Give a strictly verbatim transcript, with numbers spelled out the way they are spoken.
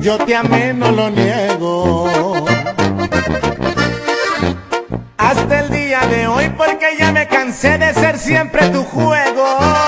yo te amé, no lo niego. Hasta el día de hoy, porque ya me cansé de ser siempre tu juego.